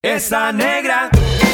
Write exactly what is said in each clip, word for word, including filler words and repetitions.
esa negra.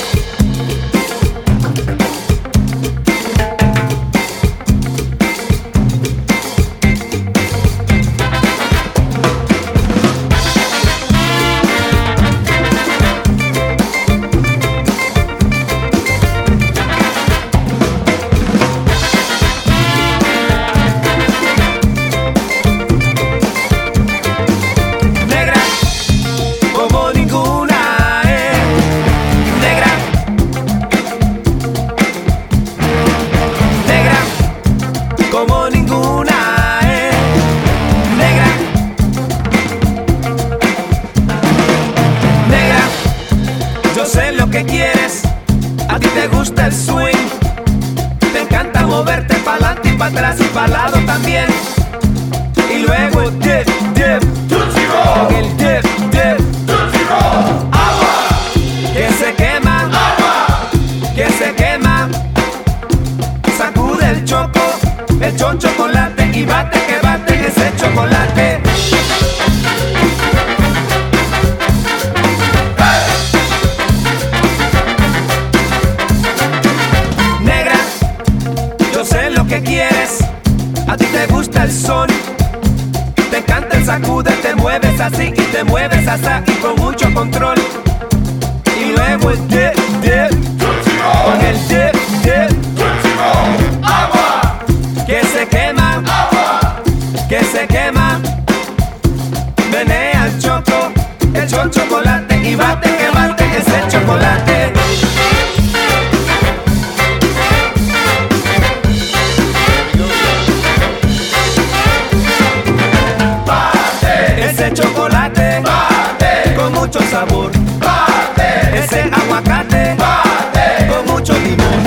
Como ninguna, eh, negra, negra, yo sé lo que quieres, a ti te gusta el swing, te encanta moverte pa'lante y pa' atrás y pa'l lado también, y luego el dip, dip, con el dip, dip, agua, que se quema, agua, que se quema, sacude el choco, el chon chocolate y bate que bate ese chocolate. ¡Hey! Negra, yo sé lo que quieres, a ti te gusta el son, te encanta el sacude, te mueves así y te mueves hasta y con mucho control. Y luego el dip, dip, con el dip, dip, agua, que se quema, agua, que se quema, menea el choco, el chon chocolate y bate que bate ese chocolate. Bate ese chocolate, bate con mucho sabor, bate ese aguacate, bate con mucho limón.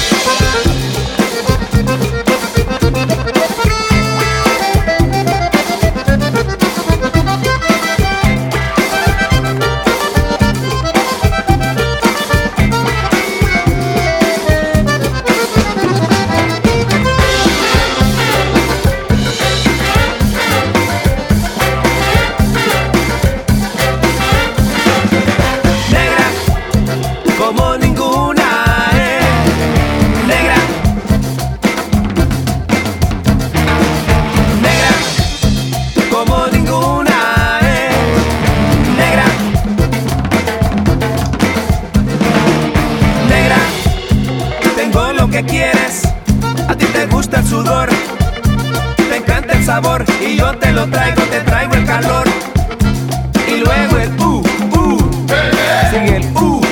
Como ninguna, eh, negra, negra, como ninguna, eh, negra, negra, tengo lo que quieres, a ti te gusta el sudor, te encanta el sabor y yo te lo traigo, te traigo el calor, y luego el uh, uh, sigue el uh.